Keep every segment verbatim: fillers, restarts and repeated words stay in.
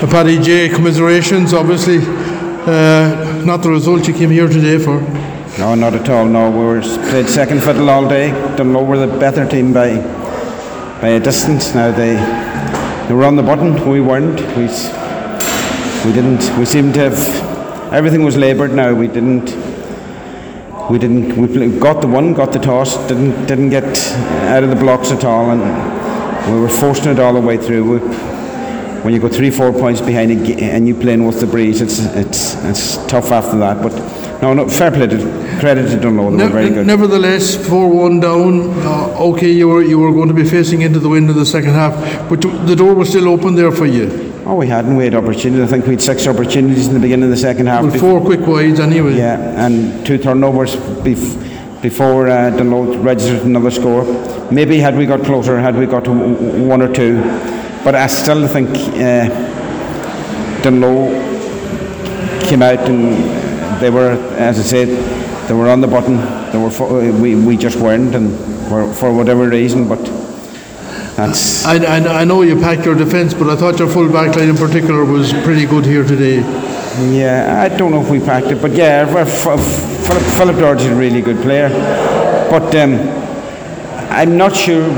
Paddy J, commiserations, obviously. Uh, not the result you came here today for. No, not at all. No, we were played second fiddle all day. Dunloe were the better team by by a distance. Now they they were on the button. We weren't. We we didn't. We seemed to have everything was laboured. Now we didn't. We didn't. We play, got the one, got the toss. Didn't didn't get out of the blocks at all, and we were forcing it all the way through. We, when you go three, four points behind and you playing with the breeze, it's it's it's tough after that. But no, no, fair play to credit to Dunloe. They ne- were very good. Nevertheless, four one down. Uh, okay, you were you were going to be facing into the wind in the second half, but the door was still open there for you. Oh, we hadn't. We had opportunities. I think we had six opportunities in the beginning of the second half. With four quick wides anyway. Yeah, and two turnovers bef- before uh, Dunloe registered another score. Maybe had we got closer, had we got to one or two. But I still think uh, Dunloe came out and they were, as I said, they were on the button. They were for, we we just weren't, and for for whatever reason. But that's. I, I, I know you packed your defence, but I thought your full back line in particular was pretty good here today. Yeah, I don't know if we packed it, but yeah, Philip, Philip George is a really good player. But um, I'm not sure.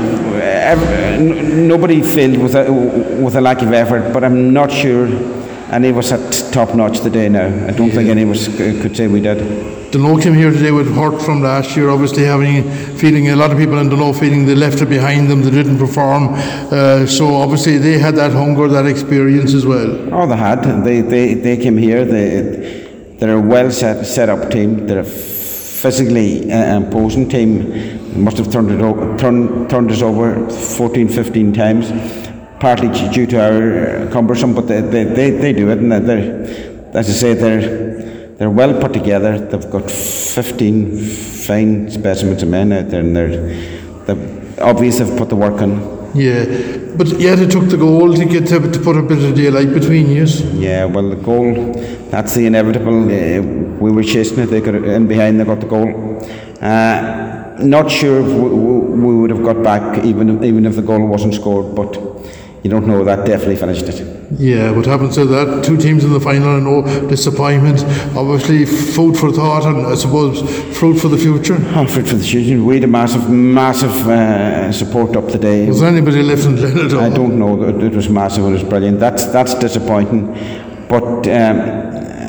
Nobody failed with a, with a lack of effort, but I'm not sure any of us at top notch today now. I don't yeah. think any of us could say we did. Dunloe came here today with hurt from last year, obviously having feeling a lot of people in Dunloe feeling they left it behind them, they didn't perform. Uh, so obviously they had that hunger, that experience as well. Oh, they had. They they, they came here. They they're a well set set up team. They're a physically uh, imposing team. Must have turned it over, turned turned us over fourteen, fifteen times, partly due to our uh, cumbersome, but they, they, they, they do it, and they're, as I say, they're they're well put together. They've got fifteen fine specimens of men out there, and they're they're obvious they've put the work in. Yeah, but yet it took the goal to get to, to put a bit of daylight between you. Yeah, well, the goal, that's the inevitable. Uh, we were chasing it, they got in behind, they got the goal. Uh, not sure if we, we would have got back even, even if the goal wasn't scored, but you don't know, that definitely finished it. Yeah, what happens to that? Two teams in the final, I know, disappointment. Obviously, food for thought, and I suppose fruit for the future. Oh, fruit for the future. We had a massive, massive uh, support up today. Was anybody left in Glen at all? I don't know. It was massive. It was brilliant. That's that's disappointing. But um,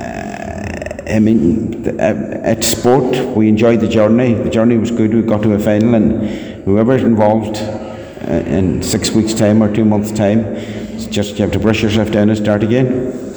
I mean, at sport, we enjoyed the journey. The journey was good. We got to a final, and whoever's involved uh, in six weeks' time or two months' time, it's just you have to brush yourself down and start again.